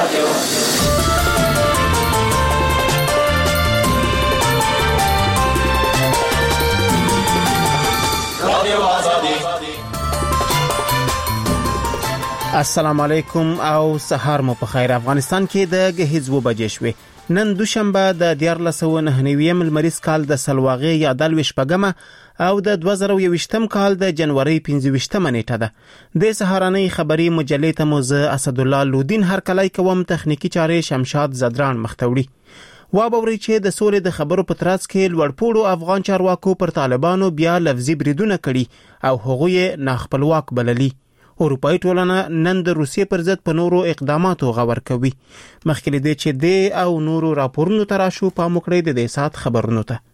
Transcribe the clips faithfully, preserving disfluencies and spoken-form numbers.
السلام علیکم او سهار مو په خیر. افغانستان کې د غهیز و بجې شوې. نن دوشنبه د دیارلس سوه نهه نوي ملمریز کال د سلواغې یا دلوي شپږمه او د دوه زره یوویشتم کال د جنوري پنځه ویشتمه نیټه ده. د سهارنۍ خبري مجلې ته مو زه اسد الله لودین هر کله کوم تخنیکی چارې شمشاد زدران مختوړي. وابوري چې د سولې د خبرو په ترڅ کې لوړپوړو افغان چارواکو پر طالبانو بیا لفظي بریدونه کړي او هغوی ناخپلواک بللي. اروپایي ټولنه نن د روسیې پر ضد په نورو اقداماتو غور کوي. مخکې دې چې د او نورو راپورونو تراشو په مکړې د دې سات خبرونو ته.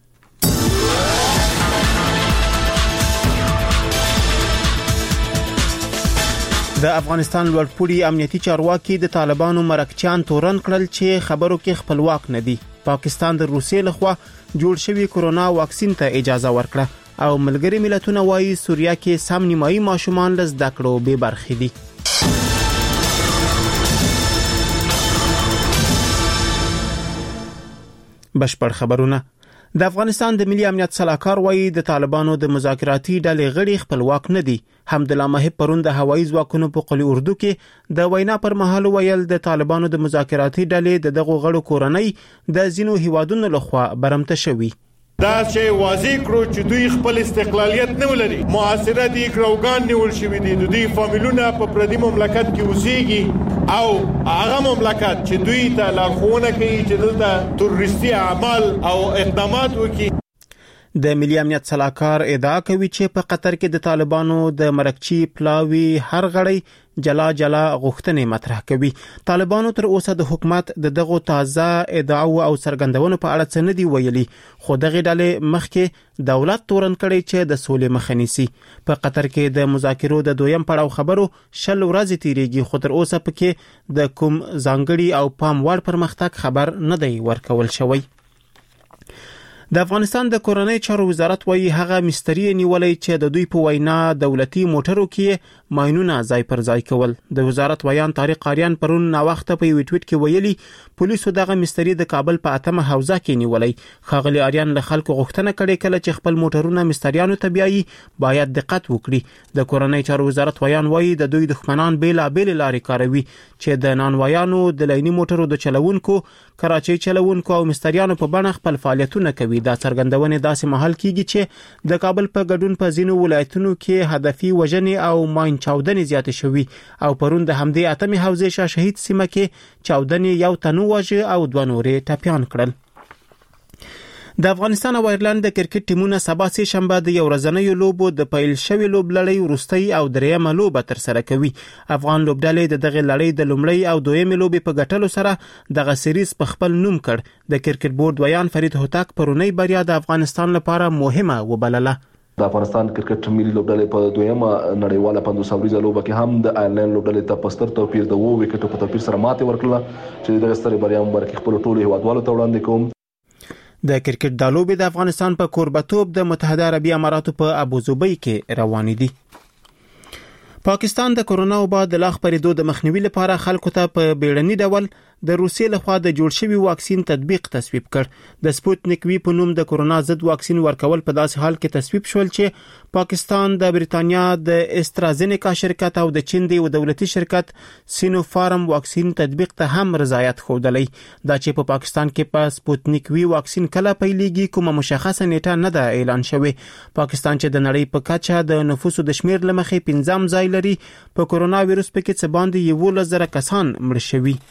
د افغانستان لوړپوړي امنیتي چارواکي د طالبانو مرکچیان تورن کړل چې خبرو کې خپلواک نه دي. پاکستان د روسیې لخوا جوړ شوی کورونا واکسین ته اجازه ورکړه او ملګری ملتونه وايي سوریه کې سم نیمایي ماشومان له زده کړو بې برخې دي. بشپړ خبرونه. د افغانستان د ملي امنیت صلاحکار وايي د طالبانو د مذاکراتي ډلې غړي خپلواک نه دي. حمدالله محب پرون د هوایي ځواکونو په قلی اردو کې د وینا پر مهال ویل د طالبانو د مذاکراتي ډلې د دغه غړو کورنۍ د ځینو هیوادونو لخوا برمته شوي. دا چې واضح کړو چې دوی خپل استقلالیت نه ولري. معاصره دي کروګان نیول شوی دي. دوی فامیلونه په پردي مملکت کې اوسېږي او هغه مملکت چې دوی ته لارښوونه کوي چې دلته تروریستي اعمال او اقدامات وکړي. د ملي امنیت صلاحکار ادعا کوي چې په قطر کې د طالبانو د مرکچی پلاوی هر غړی جلا جلا غوښتنې مطرح کوي. طالبانو تر اوسه د حکومت د دغه تازه ادعاو او څرګندونو په اړه څه نه دی ویلي، خو دغه ډلې مخکې دولت تورن کړي چې د سولې مخه نیسي. په قطر کې د مذاکرو د دویم پړاو خبرو شل ورځې تیریږي، خو تر اوسه پکې د کوم ځانګړي او پام وړ پرمختګ خبر نه دی ورکول شوی. د افغانستان د کورنۍ چارو وزارت وايي هغه مستری نیولې چې د دوی په وینا دولتي موټرو کې ماینونه ځای پر ځای کول. د وزارت ویان طارق قاریان پرون نا وخت په یو ټویټ کې ویلي پولیسو دغه مستری د کابل په اتمه حوزه کې نیولې. خاغلی آریان له خلکو غوښتنه کړې کله چې خپل موټرونه مستریانو ته بیايي باید دقت وکړي. د کورنۍ چارو وزارت ویان وايي د دوی دښمنان بیل بیل لارې کاروي چې د نانوایانو د لینی موټرو د چلوونکو، کراچي چلوونکو او مستریانو په بڼه خپل فعالیتونه کوي. دا څرګندونې داسې مهال کیږي چې د کابل په ګډون په ځینو ولایتونو کې هدفي وژنې او ماین چاودنې زیاتې شوي او پرون د همدې اتمې حوزې شاه شهید سیمه کې چاودنې یو تن وژه او دوه نورې ټپیان کړل. د افغانستان او ایرلند د کرکټ ټیمونه سبا سه شنبه د یو ورځنیو لوبو د پیل شوی لوبلړۍ وروستۍ او دریمه لوبه تر سره کوي. افغان لوبډلې د دغه لړۍ د لومړۍ او دویمې لوبې په ګټلو سره دغه سیریز په خپل نوم کړ. د کرکټ بورډ ویان فرید هوتک پرونی بریا د افغانستان لپاره مهمه وبلله. د افغانستان کرکټ ملي لوبډلې په دویمه نړیواله پنځوس اوریزه لوبه کې هم د آیرلند لوبډلې ته په ستر توپیر د اوه وکټو په توپیر سره ماتې ورکړه چې دغه سترې بریا مبارکي خپل ټولو هیوادوالو ته وړاندې کوم. د کرکټ د لوبې د افغانستان په کوربتوب د متحده عربي اماراتو په ابوظبي کې روان دي. پاکستان د کورونا وبا د لاغ پریدو د مخنیوي لپاره خلکو ته په بیړني ډول د روسیې لخوا د جوړ شوی واکسین تطبیق تصویب کړ. د سپوتنیک وی په نوم د کورونا ضد واکسین ورکول په داسې حال کې تصویب شول چې پاکستان د بریتانیا د استرازینیکا شرکت او د چین د یو دولتي شرکت سینوفارم واکسین تطبیق ته هم رضایت ښودلی. دا چې په پاکستان کې په سپوتنیک وی واکسین کله پیلېږي کومه مشخصه نیټه نه ده اعلان شوې. پاکستان چې د نړۍ په کچه د نفوسو د شمیر لمخې پنځم ځای لري، په کورونا وایرس پکې څه باندې یولس زره کسان مړ شوي.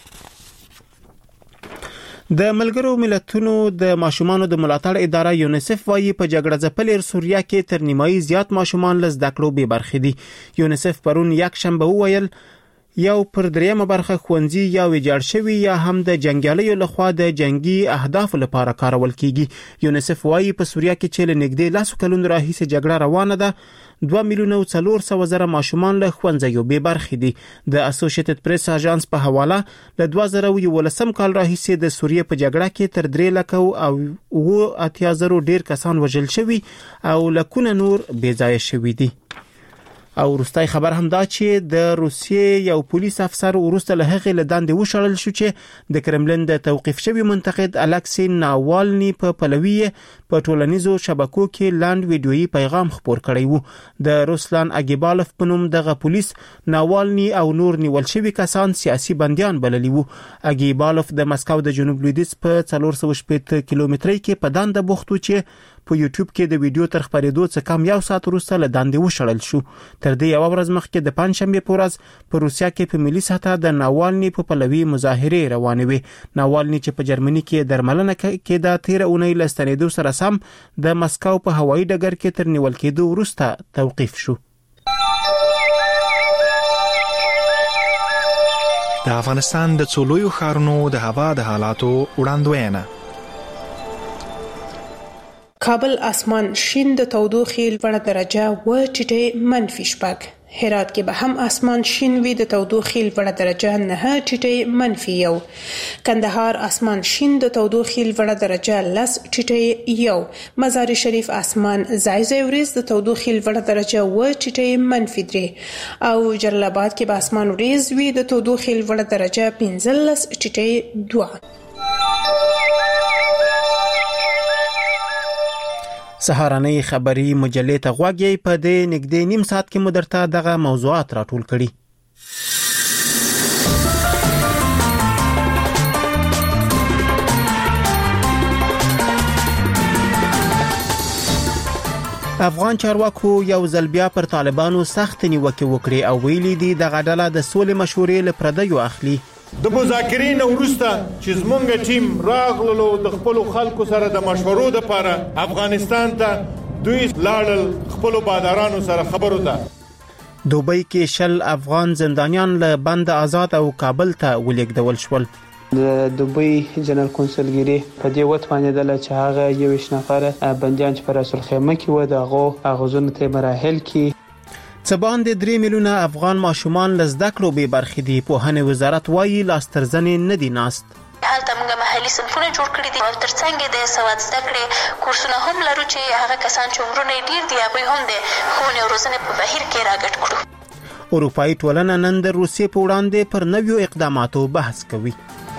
د ملګرو ملتونو د ماشومانو د ملاتړ اداره یونیسف وايي په جګړه ځپلې سوریه کې تر نیمایي زیات ماشومان له زده کړو بې برخې دي. یونیسف پرون یک شنبه وویل یو پر دریمه برخه ښوونځي یا ویجاړ شوي یا هم د جنګیالیو لخوا د جنگي اهدافو لپاره کارول کیږي. یونیسف وايي په سوریه کې چې له نږدې لسو کلونو راهیسې جګړه روانه ده، دوه میلیونه او څلور سوه زره ماشومان له ښوونځیو بې برخې دي. د اسوسییټډ پریس اژانس په حواله له دوه زره یولسم کال راهیسې د سوریې په جګړه کې تر درې لکه او اوه اتیا زره ډیر کسان وژل شوي او لکونه نور بې ځایه شوي دي. او وروستي خبر هم دا چې د روسیې یو پولیس افسر ورسته له هغې له دندې وشړل شو چې د کرملین د توقیف شوی منتقد الکسی ناوالني په پلوي په ټولنیزو شبکو کې لاند ویډیويي پیغام خپور کړی وو. د روسلان اګیبالوف په نوم دغه پولیس ناوالني او نور نیول شوی کسان سیاسي بنديان بللی وو. اګیبالوف د مسکو د جنوب لویدیځ په څلور سوه شپږ کیلومترۍ کې په دنده بوختو چې په یوټیوب کې د ویډیو تر خبرېدو څخه کم یو ساعت وروسته له دندې وشړل شو. تر دې یو ورځ مخکې د پنځشنبه په ورځ په روسیا کې په ملي سطح د ناوالني په پلوي مظاهره روانې وې. ناوالني چې په جرمني کې درملنه کې د تیر اونۍ له ستنېدو سره سم د مسکو په هوایي ډګر کې تر نیول کېدو وروسته توقیف شو. د افغانستان د څلورو ښارونو د هوا د حالاتو وړاندوینه. کابل اسمان شین د تودوخې لوړه درجه و ټیټه منفي شپږ. هرات کې به هم اسمان شین وي د تودوخې لوړه درجه نه ټیټه منفي یو. کندهار اسمان شین د تودوخې لوړه درجه لس ټیټه یو. مزار شریف اسمان ځای ځای وریځ د تودوخې لوړه درجه و ټیټه منفي درې. او جلال آباد کې به اسمان وریځ وي د تودوخې لوړه درجه پنځلس ټیټه دوه. سهارنۍ خبری مجلې ته غوږی په دې نږدې نیم ساعت کې مدرته دغه موضوعات راټول کړي. افغان چارواکو یو ځل بیا پر طالبانو سخت نیوکه وکړي او ویلي دي دغه ډله د سولې مشورې له پردیو اخلي. د مذاکرین وروسته چې زمونږ ټیم راغلو د خپل خلکو سره د مشورو لپاره افغانستان ته دوی لاړل خپل بادارانو سره خبرو ته. دوبۍ کې شل افغان زندانیان له بند آزاد او کابل ته ولېږدول شول. د دوبۍ جنرال کونسلګری په دې وتوانیدل چې هغه یو ویشت نفر بندیان چې پر رسول خیمه کې و دغه اغوزونه ته مراحل کې څبان د درې میلیونه افغان ماشومان لزده کړو به برخې دي. پوهنې وزارت وایي لاسترزنې نه دي ناست. هلته موږ محلي صنفونه جوړ کړي دي او ترڅنګ د سواد زده کړې کورسونه هم لرو چې هغه کسان چې عمرونه ډیر دي هغوی هم د ښوونې او روزنې په بهیر کې راګډ کړو. اروپایي ټولنه نن د روسیې په وړاندې پر نویو اقداماتو بحث کوي.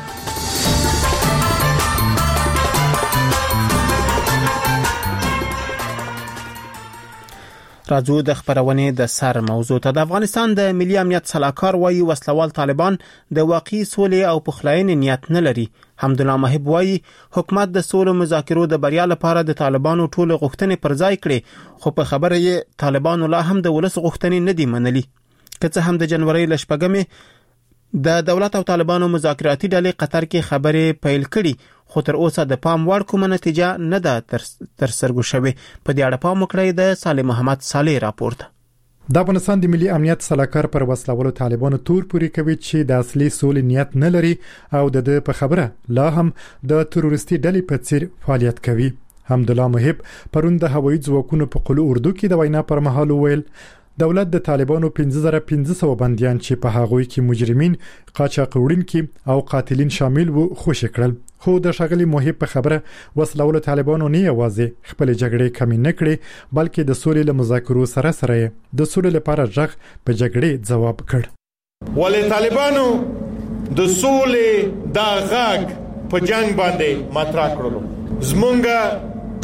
راځو د خبرونې د سر موضوع ته. د افغانستان د ملي امنیت صلاحکار وایي وسلوال طالبان د واقعي سولې او پخلاینې نیت نه لري. حمدالله محب وایي حکومت د سولې مذاکرو د بریا لپاره د طالبانو ټول غوښتنې پر ځای کړې، خو په خبره یې طالبانو لا هم د ولس غوښتنې نه دي منلي. که څه هم د جنوري ل شپږمې د دولت او طالبانو مذاکراتي ډلې قطر کې خبرې پیل کړي، خو تر اوسه د پام وړ کومه نتیجه نه ده تر سترګو شوې. په دې اړه پام وکړئ د صالح محمد صالح راپورته. د افغانستان د ملي امنیت صلاحکار پر وسلوالو طالبانو تور پوري کوي چې د اصلي سولې نیت نه لري او د په خبره لا هم د تروریستي ډلې په څیر فعالیت کوي. حمدالله محب پرون د هوایي ځواکونو په قلو اردو کې د وینا پر مهال وویل دولت د طالبانو پنځه زره پنځه سوه بنديان چې په هغوی کې مجرمین، قاچاق وړونکي او قاتلین شامل وو خوشی کړل. خو د شغلي محب په خبره وسلوالو طالبانو نه یوازې خپل جګړې کمی نه کړې، بلکې د سولې له مذاکرو سره سره د سولې لپاره ځغ په جګړې ځواب کړ. ولې طالبانو د سولې دا غږ په جنگ باندې مطرح کړلو. زمونږ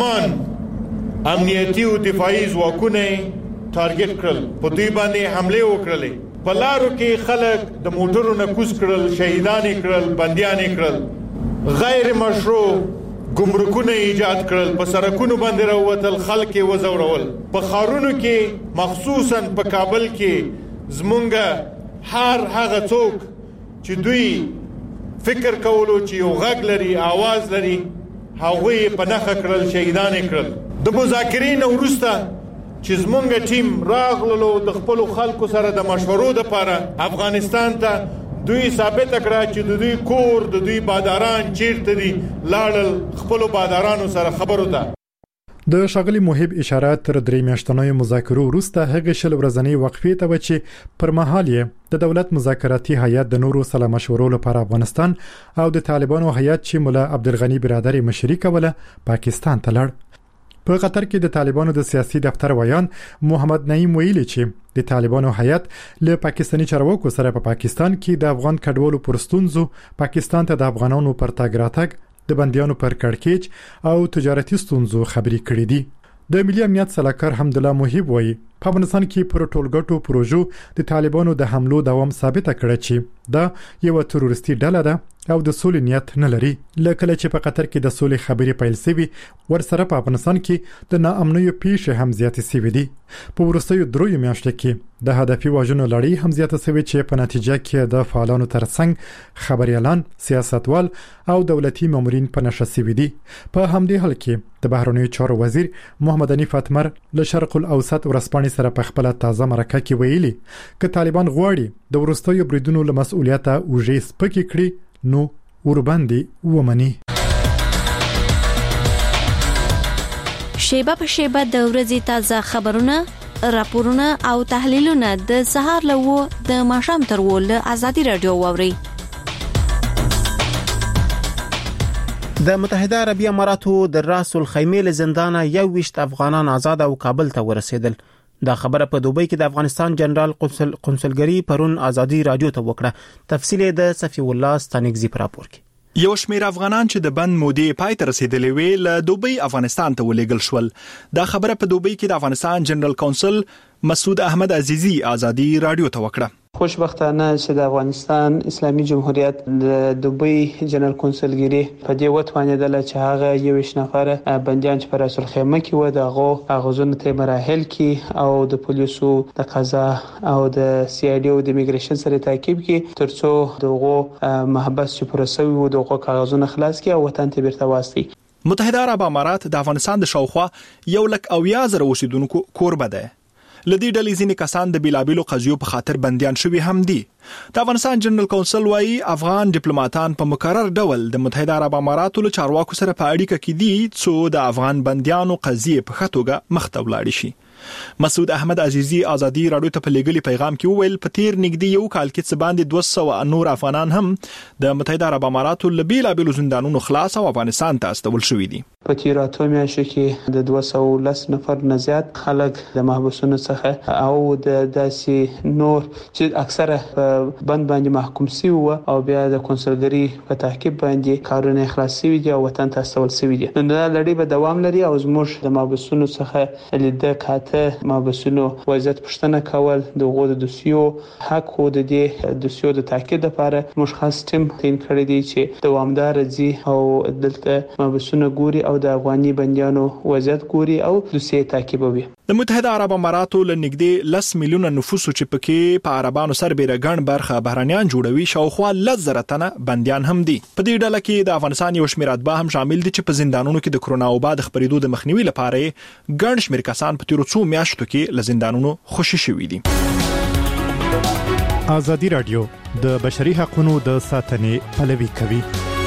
قهرمان امنیتي او دفاعي ځواکونه ټارګټ کړل، په دوی باندې حمله وکړلې، په لارو کې خلک د موټرو نه کوز کړل، شهیدان کړل، بنديان کړل، غیر مشروع ګمرکونه ایجاد کړل، په سړکونو باندې راوتل، خلک وزورول. په خارونو کې مخصوصا په کابل کې زمونږ هر هغه څوک چې دوی فکر کولو چې یو غږ لري، आवाज لري، هغه په نخښه کړل، شهیدان کړل. د مذاکرین وروسته چې زمونږ ټیم راغلو د خپل خلکو سره د مشورو لپاره افغانستان ته دوی ثابت کړه چې د دوی کور د دوی باداران چیرته دي، لاړل خپل بادارانو سره خبرو ته. د شغلي محب اشاره تر درې میاشتنۍ مذاکرو وروسته هغه شل ورځنۍ وقفې ته و چې پر مهال یې د دولت مذاکراتي هیئت د نورو سره مشورو لپاره افغانستان او د طالبانو هیئت چې مولا عبدالغنی برادر مشري کوله پاکستان ته لړ. په قطر کې د طالبانو د سیاسي دفتر ویان محمد نعیم ویلي چې د طالبانو هیئت له پاکستاني چارواکو سره په پاکستان کې د افغان کډوالو پرستونزو پاکستان ته د افغانانو پر تګ راتګ د بنديانو پر کړکېچ او تجارتي ستونزو خبري کړې دي. د ملي امنیت سلاکار حمدالله محب وایي په افغانستان کې پر ټولګټو پروژو د طالبانو د حملو دوام ثابت کړی چې دا یو تروریستي ډله ده او د سولې نیت نه لري. لکه چې په قطر کې د سولې خبرې پیل شوي ورسره په افغانستان کې د ناامنیو پیښې هم زیاتې شوې دي. په وروستیو دریو میاشتو کې د هدفي واژونو لړۍ هم زیاته شوې چې په نتیجه کې د فعالانو ترڅنګ خبريالان، سیاستوال او دولتي مامورین په نشه شوي دي. په همدې حال کې د بهرنیو چارو وزیر محمد حنیف اتمر له شرق الاوسط ورسپانې سره په خپل تازه مرکه کې ویلي ک طالبان غواړي د ورستیو بریدونو له مسؤلیت اوجې سپکې کړي نو ورباندې ومني. شیبه په شیبه د ورځې تازه خبرونه، راپورونه او تحلیلونه د سهار لوو د ماښام تر ول ازادي رادیو ووري. د متحده عربی اماراتو د راس الخیمه له زندانه یو ویشت افغانان آزاد او کابل ته ورسېدل. دا خبره په دوبۍ کې د افغانستان جنرال قونسل قونسلګری پرون ازادي رادیو ته وکړه. تفصیل د صفی الله ستانګزی پر راپور کې. یو شمېر افغانان چې د بند مودې پای ته رسیدلې وې له دوبۍ افغانستان ته ولېږل شول. دا خبره په دوبۍ کې د افغانستان جنرال قونسل مسعود احمد عزیزی ازادي رادیو ته وکړه. خوشبختانه چې د افغانستان اسلامي جمهوریت د دوبۍ جنرال قونسلګری په دې وتوانیدل چې هغه یو نفر بنديان چې پر رسول خیمه کې و دغه غوښتنه ته مراحل کې او د پولیسو د قضا او د سی آی ډي او د ایمیګریشن سره تعقیب کې ترڅو دغه محبس چې پروسوي و دغه کاغذونه خلاص کړي او وطن ته بیرته واستي. متحده عرب امارات د افغانستان د شاوخوا یو لک او یا زره اوسیدونکو کوربه ده. لدی ډلې ځینې کسان د بیلابیلو قضیو په خاطر بنديان شوي هم دي. د افغانستان جنرال قونسل وايي افغان ډیپلوماټان په مقرر ډول د متحده عرب اماراتو له چارواکو سره په اړیکه کې دي چې د افغان بنديانو قضیه په خټوګه مخته ولاړ شي. مسعود احمد عزیزی ازادي رادیو ته په لګلي پیغام کې وویل په تیر نږدې یو کال کې څه باندې دوه سوه نور افغانان هم د متحده عرب اماراتو له بیلابیلو زندانونو خلاص او افغانستان ته استول شوي دي. په تیر اته میاشتو کې د دوه سوه ولس نفر نه زیات خلک د محبسونو څخه او د داسې نور چې اکثره بند باندې محکوم شوي وو او بیا د قونسلګری په تعقیب باندې کارونه خلاص شوي دي او وطن ته استول شوي دي. نو دا لړۍ به دوام لري او زموږ د محبسونو څخه لیده کاته محبسونو وضعیت پوښتنه کول دغه د دوسیو حق او د دې دوسیو د تاکید لپاره موږ خاص ټیم تین کړی دی چې دوامدار دي او دلته محبسونو ګوري او د افغاني بنديانو وضعیت ګوري او دوسیې تعقیبوي. د متحده عرب اماراتو له نږدې لس میلیونه نفوس چې پکې په عربانو سربېره ګڼ برخه بهرانيان جوړوي شاوخوا لس زره تنه بنديان هم دي. په دې ډله کې د افغانستان یو شمېر اتباع هم شامل دي چې په زندانونو کې د کرونا وبا د خپرېدو د مخنیوي لپاره ګڼ شمېر کسان په تیرو څو میاشتو کې له زندانونو خوشي شوي دي. ازادي رادیو د بشري حقوقو د ساتنې پلوي کوي.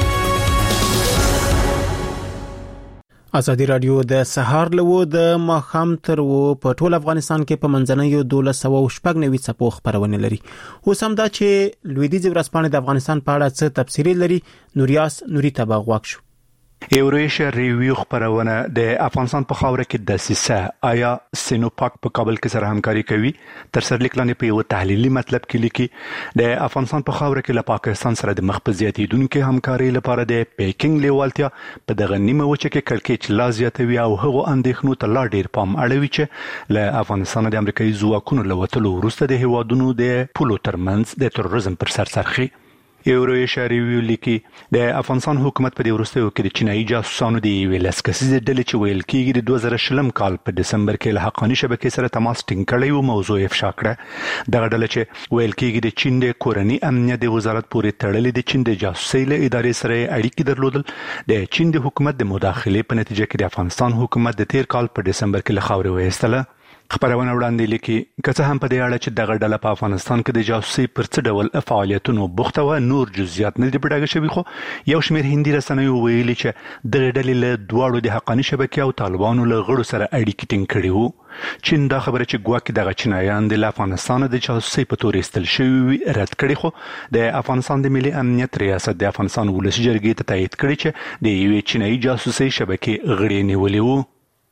ازادي رادیو د سهار لوو د ماخام تر و په ټول افغانستان کې په منځنیو دولس سوه شپږ نوي څپو خبرونه لري. اوس هم دا چې لویدیځ ورځپاڼې د افغانستان په اړه څه تفسیری لري. نوریاس نوري تبا غواک شو. ایوریشیا ریویو خبرونه د افغانستان په خاوره کې د سیسه آیا سینوپاک په کابل کې سره همکاري کوي تر سرلیک لاندې په یو تحلیلي مطلب کې لیکي د افغانستان په خاوره کې له پاکستان سره د مخ په زیاتیدونکو همکاري لپاره د پیکینګ لیوالتیا په دغه نیمه وچه کې کلکېچ لا زیاتوي او هغه اندېښنو ته لا ډیر پام اړوي چې له افغانستان د امریکایي ځواکونو له وتلو وروسته د هیوادونو د پولو ترمنځ د تروریزم پر سر سرخي. ایوریشیا ریویو لیکي د افغانستان حکومت په دې وروستیو کې د چینایي جاسوسانو د یوې لسکسیزې ډلې چې ویل کېږي د دوه زره شلم کال په دسمبر کې له حقاني شبکې سره تماس ټینګ کړی و موضوع افشا کړه. دغه ډله چې ویل کېږي د چین د کورني امنیت د وزارت پورې تړلې د چین د جاسوسۍ له ادارې سره اړیکې درلودل د چین د حکومت د مداخلې په نتیجه کې د افغانستان حکومت د تیر کال په دسمبر کې له خاورې وایستله. خبرونه وړاندې لیکي که څه هم په دې اړه چې دغه ډله په افغانستان کې د جاسوسۍ پر څه ډول فعالیتونو بوخته و نور جزئیات نه دي پټاګه شوي خو یو شمېر هندي رسنیو ویلي چې دغه ډلې له دواړو د حقاني شبکې او طالبانو له غړو سره اړیکې ټینګ کړي وو. چین دا خبره چې ګواکې دغه چینایان د افغانستان د جاسوسۍ په تور ایستل شوي رد کړي خو د افغانستان د ملي امنیت ریاست د افغانستان ولسي جرګې ته تایید کړي چې د یوې چینایي جاسوسۍ شبکې غړي نیولي وو.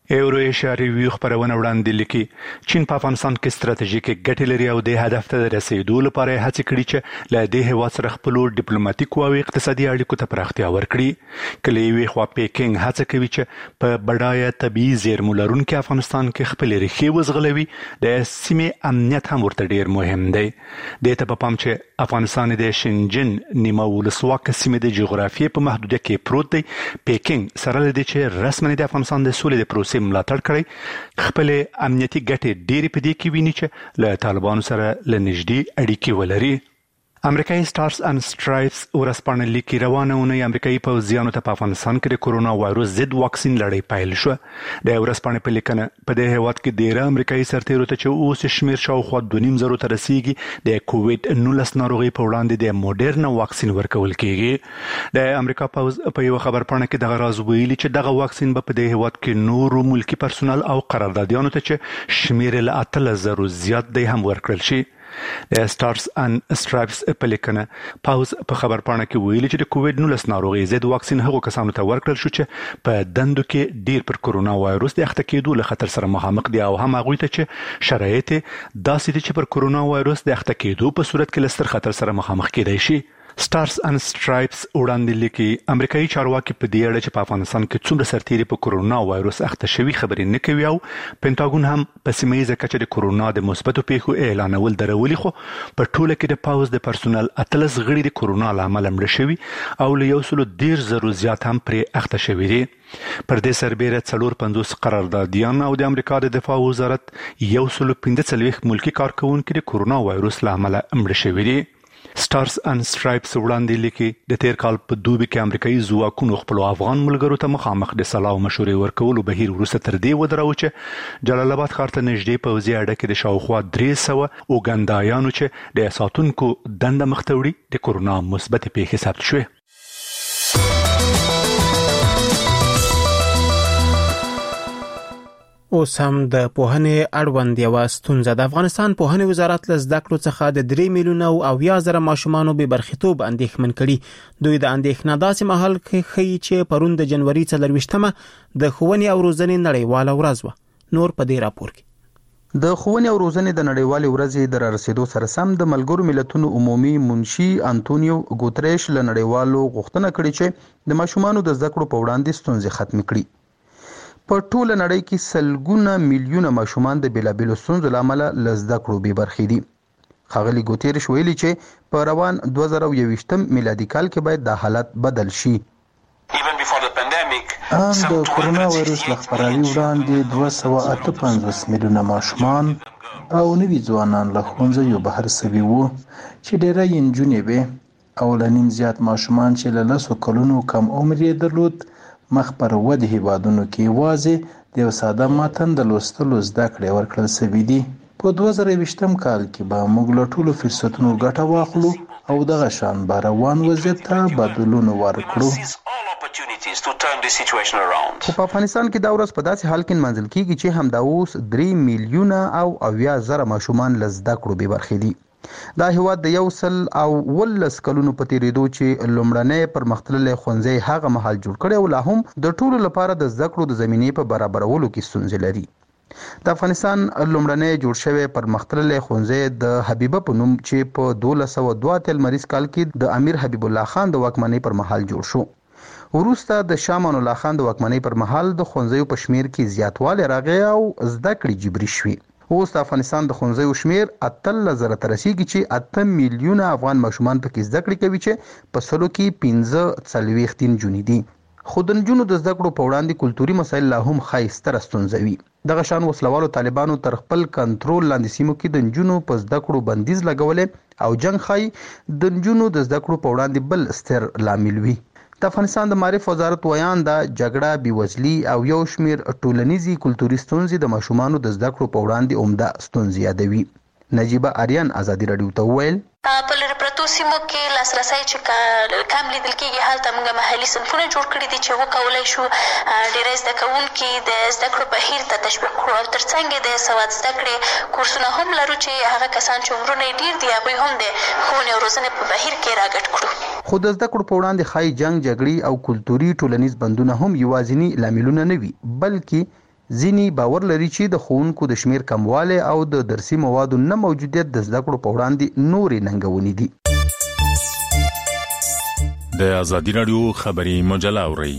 ایورو ایشیا ریویو خبرونه وړاندې لیکي چین په افغانستان کې ستراتیژیک ګټې لري او د هدف ته رسیدو لپاره هڅې کړې چې له دې هیواد سره خپل ډیپلوماټیک او اقتصادي اړیکو ته پراختیا ورکړي کله یو خو پیکینګ هڅه کوي چې په بډایه طبي زیرمو لرونکي افغانستان کې خپل ریښې وزغلوي د سیمې امنیت هم ورته ډیر مهم دی د ته په پام چې افغانستان د شنجن نیمه ولسواک سیمې د جغرافیې په محدودیت کې پروت دی پیکینګ سره لدی چې رسمي د افغانستان د سولې د پروسې ملاتړ کړی خپل امنیتي ګټې ډېری په دې کې ویني چې له طالبانو سره لنږدې اړیکې ولري امریکایي سټارز اند سټرایپس ورسپانه لیکي روانه اونۍ امریکایي پوځیانو ته په افغانستان کې د کورونا وایروس ضد واکسین لړۍ پیل شو د ورسپانه په لیکنه په دې هیواد کې ډېر امریکایي سرتیرو ته چې اوس شمیر شاوخوا دوه نیم زرو ته رسیدي د کووډ نولس ناروغي په وړاندې د موډرنا واکسین ورکول کیږي د امریکا پوځ په یو خبر پاڼه کې دغه راز ویلي چې دغه واکسین به په دې هیواد کې نورو ملکی پرسونل او قراردادیانو ته چې شمیر له اتل زرو زیات دی هم ورکړل شي د سټارز اند سټرایپس په لیکنه پاوز په خبر پاڼه کې ویلي چې د کووډ نولس ناروغي ضد واکسین هغو کسانو ته ورکړل شو چې په دندو کې ډیر پر کورونا وایروس د اخته کېدو له خطر سره مخامخ دي او هم هغوی ته چې شرایط داسې دي چې پر کورونا وایروس د اخته کېدو په صورت کې لستر خطر سره مخامخ کېدای شي سټارز اند سټرایپس وړاندې لیکي امریکایي چارواکي په دې اړه چې په افغانستان کې څومره سرتیري په کورونا وایروس اخته شوي خبرې نه کوي او پینټاګون هم په سیمه ییزه کچه د کورونا د مثبتو پیښو اعلانول درولي خو په ټوله کې د پاوز د پرسونل اتلس غړي د کورونا له امله مړه شوي او له یو سلو ډیر زرو زیات هم پرې اخته شوي دي پر دې سربېره څلور پنځوس قراردادیان او د امریکا د دفاع وزارت یو سلو پنځه څلوېښت ملکي کارکونکي د کورونا وایروس له امله مړه شوي دي سټارز اند سټرایپس وړاندې لیکي د تیر کال په دوبي کې امریکایي ځواکونو خپل افغان ملګرو ته مخامخ د سلا او مشورې ورکولو بهیر وروسته تر دې ودرول چې جلال آباد ښار ته نږدې پوځي اډه کې د شاوخوا درې سوه اوګندایانو چې د ساتونکو دنده مخته وړي د کورونا مثبت پیښې ثبت شوې اوس هم د پوهنې اړوند یوه ستونزه د افغانستان پوهنې وزارت له زده کړو څخه د درې میلیونه او اویا زره ماشومانو بې برخیتوب اندېښمن کړي دوی د اندېښنه داسې مهال کې ښیي چې پرون د جنوري څلرویشتمه د ښوونې او روزنې نړیواله ورځ وه نور په دې راپور کې د ښوونې او روزنې د نړیوالې ورځې د رارسېدو سره سم د ملګرو ملتونو عمومي منشي انټونیو ګوتریش له نړیوالو غوښتنه کړې چې د ماشومانو د زده کړو په وړاندې ستونزې ختم کړي په ټوله نړۍ کې سلګونه میلیونه ماشومان د بیلابېلو ستونزو له امله له زده کړو بې برخې دي ښاغلي ګوتریش ویلي چې په روان دوه زره یوویشتم میلادي کال کې باید دا حالت بدل شي ان د کورونا وایروس له خپراوي وړاندې دوه سوه اته پنځوس میلیونه ماشومان او نوي ځوانان له ښوونځیو بهر سوي وو چې ډېری یې نجونې وې او له نیم زیات ماشومان چې له لسو کلونو کم عمر یې درلود مخ پر ودې هیوادونو کې یوازې د یو ساده متن د لوستلو زده کړې ورکړل شوي دي په دوه زره یوویشتم کال کې به موږ له ټولو فرصتونو ګټه واخلو او دغه شان به روان وضعیت ته بدلون ورکړو خو په افغانستان کې دا ورځ په داسې حال کې نمانځل کیږي چې همدا اوس درې میلیونه او اویا زره ماشومان له زده کړو بې برخې دي دا هیواد د یو سل او ولس کلونو په تیریدو چې لومړنی پرمختللی ښوونځی هغه مهال جوړ کړی او لا هم د ټولو لپاره د زده کړو د زمینې په برابرولو کې ستونزې لري د افغانستان لومړنی جوړ شوی پرمختللی ښوونځی د حبیبه په نوم چې په دولس سوه دوه اتیا لمریز کال کې د امیر حبیب الله خان د واکمنۍ پر مهال جوړ شو وروسته د شاه امان الله خان د واکمنۍ پر مهال د ښوونځیو په شمیر کې زیاتوالی راغی او زده کړې جبري شوې اوس د افغانستان د ښوونځیو شمیر اتلس زره ته رسیږي چې اته میلیونه افغان ماشومان پکې زده کړې کوي چې په سلو کې پنځه څلوېښت نجونې دي خو د نجونو د زده کړو په وړاندې کلتوري مسایل لا هم ښایي ستره ستونزه وي دغه شان وسلوالو طالبانو تر خپل کنټرول لاندې سیمو کې د نجونو په زده کړو بندیز لګولی او جنګ ښایي د نجونو د زده کړو په وړاندې بل ستر لامل وي د افغانستان د معارف وزارت ویان دا جګړه بېوزلي او یو شمیر ټولنیزي کلتوري ستونزې د ماشومانو د زده کړو په وړاندې عمده ستونزې یادوي نجیبه آریان ازادي راډیو ته وویل په لرې پرتو سیمو کې لاسرسی چې کم لیدل کېږي هلته موږ محلي صنفونه جوړ کړي دي چې وکولی شو ډېری زده کوونکي د زده کړو بهیر ته تشویق کړو او تر څنګ د سواد زده کړې کورسونه هم لرو چې هغه کسان چې عمرونه یې ډېر دي هغوی هم د ښوونې او روزنې په بهیر کې راګډ کړو خو د زده کړو په وړاندې ښایي جنګ جګړې او کلتوري ټولنیز بندونه هم یوازیني لاملونه نه وي بلکې ځینی باور لري چې د ښوونکو د شمیر کمواله او د درسي موادو نه موجودیت د زده کړو په وړاندې نورې ننګونې دي. د ازادي رادیو خبري مجله اوري.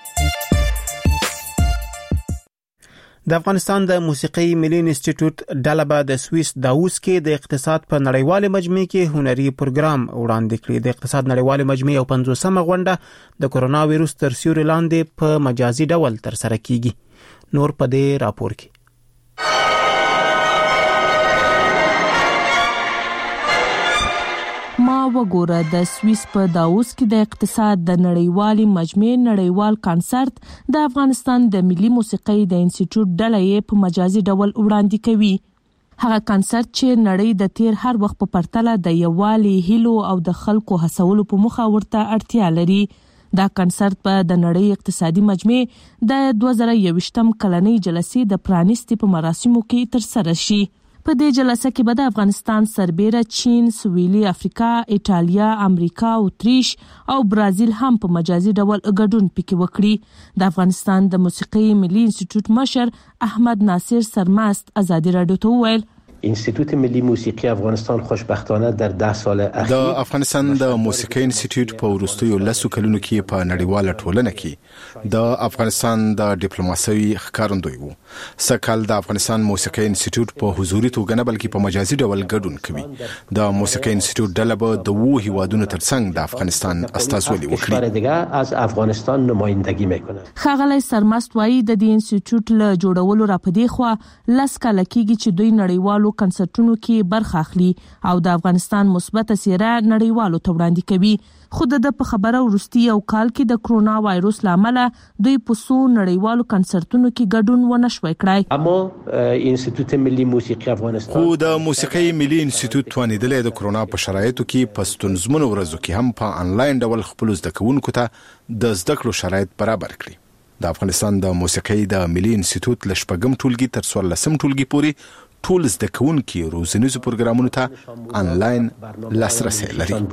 د افغانستان د موسیقي ملي انسټیټیوټ ډلبه د سویس داووس کې د اقتصاد په نړیواله مجمع کې هنري پروګرام وړاندې کړی. د اقتصاد نړیواله مجمع او پنځوسمه غونډه د کورونا وایروس تر سیوري لاندې په مجازي ډول تر سره کیږي. نور په دې راپور کې ما وګوره د سویس په داووس کې د اقتصاد د نړیوالې مجمع نړیوال کانسرت د افغانستان د ملي موسیقي د انسټیټیوټ ډله په مجازي ډول وړاندې کوي. هغه کانسرت چې نړۍ د تیر هر وخت په پرتله د یووالي هیلو او د خلکو هڅولو په موخه ورته اړتیا لري. دا کانسرت په د نړۍ اقتصادي مجمع د دوه زره یوویشتم کلنۍ جلسې د پرانیستي په مراسمو کې تر سره شي. په دې جلسه کې به د افغانستان سربېره چین، سویلي افریقا، ایټالیا، امریکا، اتریش او برازیل هم په مجازي ډول ګډون پکې وکړي. د افغانستان د موسیقي ملي انسټیټیوټ مشر احمد ناصر سرمست ازادي رادیو ته وویل انستیتوت ملی موسیقی افغانستان خوشبختانه در ده سال اخیر د افغانستان د موسیقي انستیتیوټ په وروستیو لسو کلونو کې په نړیواله ټولنه کې د افغانستان د ډیپلوماسۍ ښکارندوی وو. سکهال د افغانستان موسیقي انستیتیوټ په حضوري توګه نه بلکې په مجازي ډول ګډون کوي. د موسیقي انستیتیوټ ډله به د وو هیوادونو ترڅنګ د افغانستان استازولي وکړي. از افغانستان نمایندگی میکنه. ښاغلی سرمست وایي د دې انستیتیوټ له جوړولو را پدې خو لس کاله کېږي چې دوی نړیوالو کنسرتونو کې برخه اخلي او د افغانستان مثبت څیره نړیوالو ته وړاندې کوي. خو د په خبره ورستي یو کال کې د کرونا وایروس لامل دوی په څو نړیوالو کنسرتونو کې ګډون ونه شوی کړای. اما انستیتوت ملي موسیقي افغانستان خو د موسیقي ملي انستیتیوټ توانیدل د کرونا په شرایطو کې په ستونزمنو ورځو کې هم په انلاین ډول خپل زده کوونکو ته د زده کړو شرایط برابر کړي. د افغانستان د موسیقي د ملي انستیتیوټ ل شپږم ټولګي تر څوارلسم ټولګي پورې ټول زده کوونکي روزنیزو پروګرامونو ته انلاین لاسرسي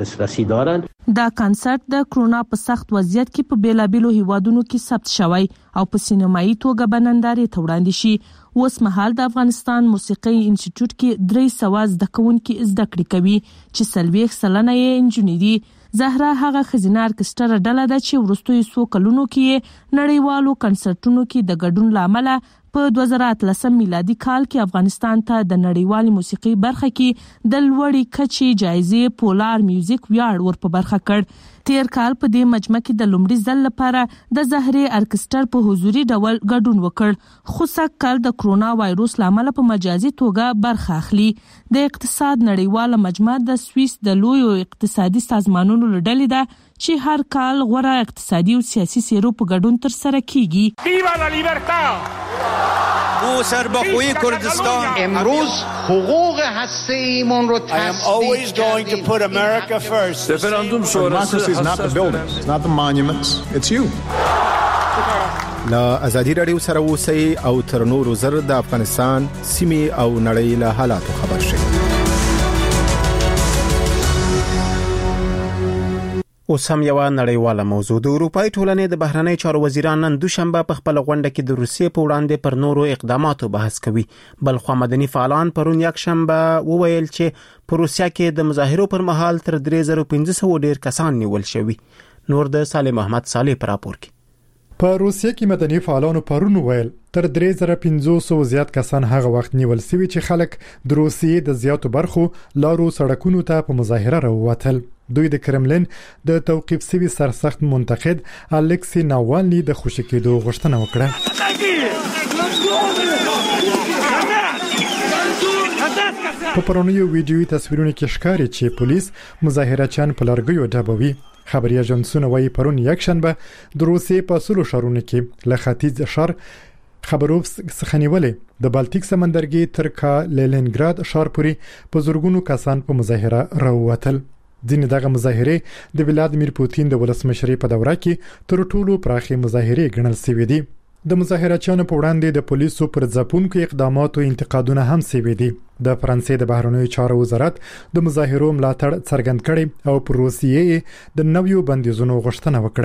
لري. دا کانسرت د کرونا په سخت وضعیت کې په بیلابیلو هیوادونو کې ثبت شوی او په سینمایي توګه بنندارې ته وړاندې شي. اوس مهال د افغانستان موسیقي انسټیتیوټ کې درې سوه زده کوونکي زده کړې کوي چې څلوېښت سلنه یې نجونې دي. زهرا هغه ښځینه ارکسټره ډله ده چې وروستیو څو کلونو کې نړیوالو کنسرتونو کې د ګډون لامل په دوه زره اتلسم میلادي کال کې افغانستان ته د نړیوالي موسیقي برخه کې د لوړې کچې جایزې پولار میوزیک ویاړ ور په برخه کړ. تیر کال په دې مجمع کې د لومړي ځل لپاره د زهرې ارکسټر په حضوري ډول ګډون وکړ. خو سږ کال د کرونا وایروس لامل په مجازي توګه برخه اخلي. د اقتصاد نړیواله مجمع د سویس د لویو اقتصادي سازمانونو له ډلې ده چې هر کال غوره اقتصادي او سیاسي سیرو په ګډون تر سره کیږي. ویوا لا لیبرتا او سربخوی کردستان امروز حقوق هسته‌ایمون رو I am always going to put America first. Referendum شورای is not the buildings, it's not the monuments, it's you. لا ازادي رادیو سره اوسئ او تر نورو زر د افغانستان سیمې او نړۍ له حالاتو خبر شئ. اوس هم یو نړیواله موضوع. د اروپای ټولنې د بهرنی چارو وزیران نن دوشنبه په خپل غونډه کې د روسیې په وړاندې پر نورو اقداماتو بحث کوي. بل خو مدني فعالان پرون یک شنبه وویل چې په روسیا کې د مظاهرو پر مهال تر درې زره پنځه سوه ډیر کسان نیول شوي. نور د صالح محمد صالح پر راپور کې. په روسیې کې مدني فعالانو پرون ویل تر درې زره پنځه سوه زیات کسان هغه وخت نیول شوي چې خلک د روسیې د زیاتو برخو لارو سړکونو ته په مظاهره راووتل. دوی د کرملین د توقیف شوي سرسخت منتقد الکسی ناوالني د خوشی کېدو غوښتنه وکړه. په پرونیو ویډیوي تصویرونو کې ښکاري چې پولیس مظاهرچیان په لارګیو ډبوي. خبري اژانسونه وايي پرون یک شنبه د روسیې په سلو شهرونو کې له ختیځ شهر خبروفسک څخه نیولې د بالټیک سمندرګي تر کالینینګراد ښار پورې په زورګونو کسان په مظاهره راووتل. ځینې دغه مظاهرې د ولادیمیر پوتین د ولسمشرۍ په دوره کې تر ټولو پراخې مظاهرې ګڼل شوې دي. د مظاهرچیانو په وړاندې د پولیسو پر ځپونکو اقداماتو انتقادونه هم شوي دي. د فرانسې د بهرنیو چارو وزارت د مظاهرو ملاتړ څرګند کړي او پر روسیې د نویو بندیزونو غوښتنه وکړه.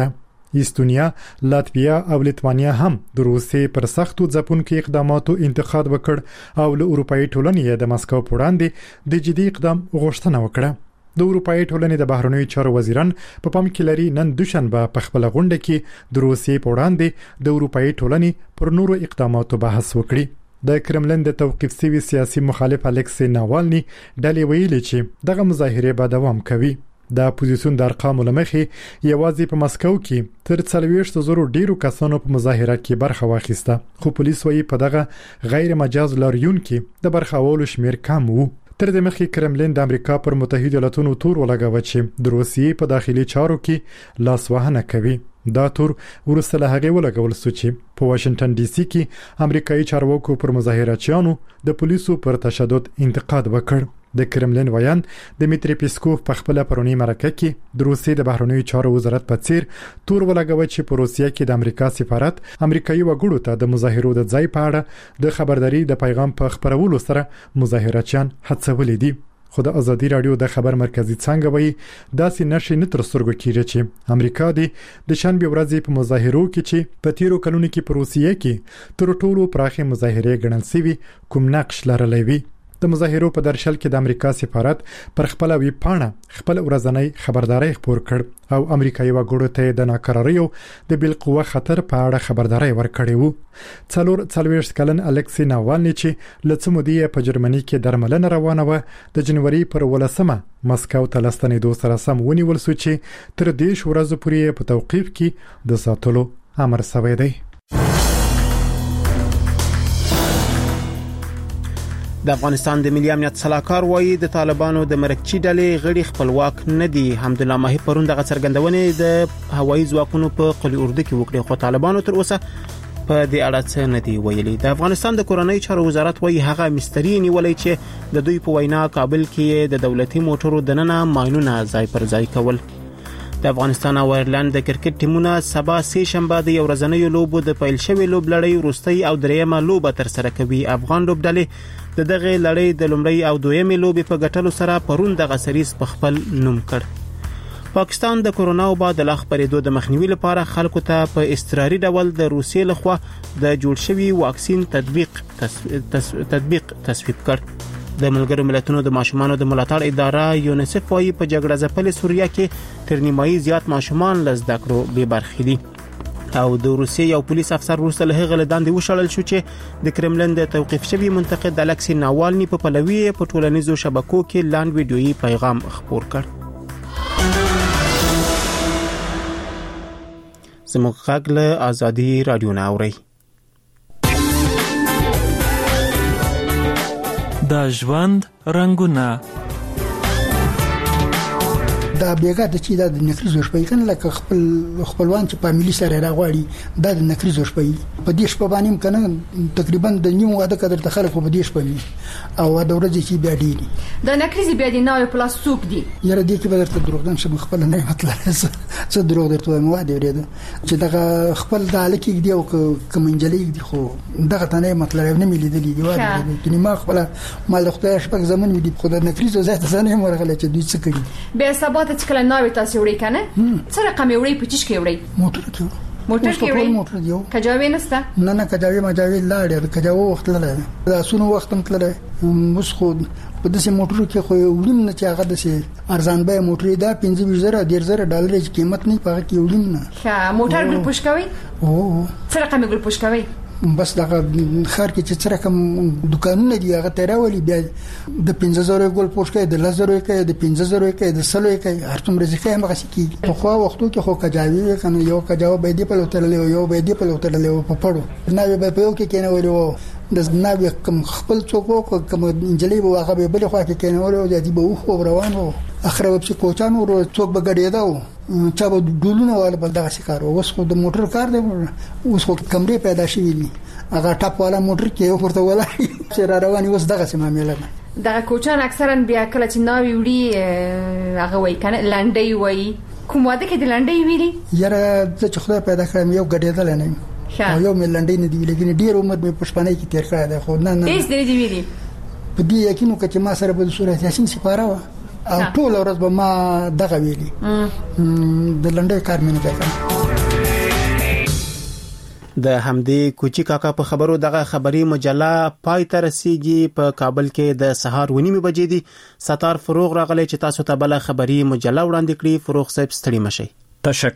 استونیا، لاتویا او لیتوانیا هم د روسیې پر سختو ځپونکو اقداماتو انتقاد وکړ او له اروپאי ټولنې د مسکو په وړاندې د جدي اقدام غوښتنه وکړه. د اروپאי ټولنې د بهرنیو چارو وزیران په پام کې لري نن دوشنبه په خپل غونډه کې د روسیې په وړاندې د اروپאי ټولنې پر نورو اقداماتو بحث وکړي. د کرملن د توقيف سوي سیاسي مخالف الکسی ناوالني ډلې ویلي چې دغه مظاهره به دوام کوي. د اپوزیسیون د ارقامو لمخې یوازې په مسکو کې تر څلوېښت زره ډیرو کسانو په مظاهره کې برخه واخیسته، خو پولیس وايي په دغه غیر مجاز لاریون کې د برخوالو شمیر کم وو. تر دې مخکې کرملن د امریکا پر متحده ایالاتونو تور ولګاوه چې د روسیې په داخلي چارو کې لاس وهنه کوي. دا تور ورسره له هغه ولګول شو چې په واشنگټن ډي سي کې امریکایي چارواکو پر مظاهراتچیانو د پولیسو پر تشدد انتقاد وکړ. د کرملن ویان دمیتری پیسکوف په خپل پرونی مرکه کې د روسیې د بهرنیو چارو وزارت په څیر تور ولګوي چې په روسیې کې د امریکا سفارت امریکایي وګړو ته د مظاهرو د ځای په اړه د خبرداري د پیغام په خبرولو سره مظاهراتچیان هڅولې دي. خو د ازادي رادیو د خبر مرکزی څنګه وایي داسې نشي نه تر سترګو کېږي چې امریکا د شنبه ورځې په مظاهرو کې چې په تیرو کلونو کې په روسیې کې تر ټولو پراخه مظاهره ګڼل شوی کوم نقش لرلی وي. د مظاهرو په درشل کې د امریکا سفارت پر خپل وی پاڼه خپل ورځنی خبرداري خبر کړ او امریکایي وګړو ته د ناکراریو د بالقوه خطر په اړه خبرداري ورکړې وو. څلور څلوېښت کلن الکسی ناوالني چې لڅ مودې په جرمني کې درملنه روانه و د جنوري پر ولسمه مسکو ته لستنې سره سم ونیول شو چې تر دې ورځې پورې په توقيف کې د ساتلو امر شوی دی. د افغانستان د ملي امنیت صلاحکار وایي د طالبانو د مرکچی ډلې غړي خپلواک نه دي. حمدالله ماهی پرون دغه څرګندونې د هوایي ځواکونو په قلی اردو کې وکړې، خو طالبانو تر اوسه په دې اړه څه نه دی ویلي. د افغانستان د کورنۍ چارو وزارت وایي هغه مستری نیولې چې د دوی په وینا کابل کې د دولتي موټرو دننه ماینونه ځای پر ځای کول. د افغانستان او ایرلند د کرکټ ټیمونه سبا سه شنبه د یو ورځنیو لوبو د پیل شوی لوب لړۍ وروستۍ او دریمه لوبه تر سره کوي. افغان لوبډلې د دغه لړۍ د لومړی او دویمې لوبې په ګټلو سره پرون دغه سریز په خپل نوم کړ. پاکستان د کورونا وبا د لاخ پرېدو د مخنیوي لپاره خلکو ته په استراري ډول د روسیې لخوا د جوړ شوی واکسین تطبیق تطبیق تصویب کړ. د ملګرو ملتونو د ماشومانو د ملاتړ اداره یونیسف وايي په جګړه ځپلې سوریه کې تر نیمایي زیات ماشومان له زده کړو بې برخې دي او د روسیې یو پولیس افسر وروسته له هغه لاندې وشړل شو چې د کرملن د توقيف شوی منتقد الکسی ناوالني په پلوي په ټولنیزو شبکو کې لاند ویډیويي پیغام خپور کړ. زموږ غږ له ازادي رادیو نه اوري. د ژوند رنگونه دا بیګه د چې د نکریزو شپې کنه لکه خپل خپلوان چې فاميلي سره راغواړي د نکریزو شپې په دې شپه باندې کنه تقریبا د نیو واده کډر د خلکو په دې شپه او د ورځې چې بیا دی د نکریزي بیا دی نو پلاس سوق دی یاره دې کې به درته دروغ شم خپل نه مطلب څه دروغ درته مو واده ورېده چې دغه خپل د الکی دی او کومنجلې دی خو دغه ته نه مطلب نه ملي دی دی واده کې ما خپل مال خدای شپږ زمون دی خو د نکریزو زه ته نه مرغله چې دوی څه کړی به سبا ته کله ناوي تاسو وړي کنه څه رقم وړي پچیش کې وړي موټر کې موټر کې وړي موټر دیو کجاوي نسته نه نه کجاوي مجاوي لاړ کجاو وخت لاره دا سونو وخت هم تلره مس خو په دې موټر کې خو وړم نه چې هغه د ارزان به موټر دا پنځه زره ډیر زره ډالر قیمت نه پاره کې وړم نه ښه موټر ګل پوش کوي او څه رقم ګل پوش کوي بس دا خار کې چې څه کوم دکانونه دی هغه تیراولي بیا د پنځه زره ګول پوش کوي د لزر کوي د پنځه زره کوي د سلو کوي هر څومره ځکه هم غسی کی په خو وختو کې خو کجاوي کنه یو کجاو به دی په لوترلې یو به دی په لوترلې په پړو نه به په یو کې کینه ولو د ناوی کوم خپل څوک کوم انجلې به هغه به بل خو کې کینه ولو د دې به خو روانو اخر به چې کوچانو څوک به ګډېداو چا به ډولونه ولا بل دغه کار اوس خو د موټر کار دی اوس خو کمرې پیدا شوې دي هغه ټاپ والا موټر کې ورته ولا چې را رواني اوس دغه سم معاملې دا کوچان اکثرا بیا کله چې ناوی وړي هغه وای کنه لنډي وای کوم واده کې د لنډي ویلي یاره چې خدای پیدا کړم یو ګډېدل نه او یو مې لنډي نه دی ویلي ډیر عمر په پښپانه کې تیر کړی دی خو نه نه هیڅ دې دی ویلي په دې یقینو چې ما سره په صورت یاسین سپاره و او ټول ورځ به ما دغه ویلي د لنډي کار مې نه کړم. د همدې کوچی کاکا په خبرو دغه خبري مجله پای ته رسیدي. په کابل کې د سهار ونیمه بجې دي. ستار فروغ راغلی چې تاسو ته بل خبري مجله وړاندې کړي. فروغ صاحب ستړي مشي. تشکر.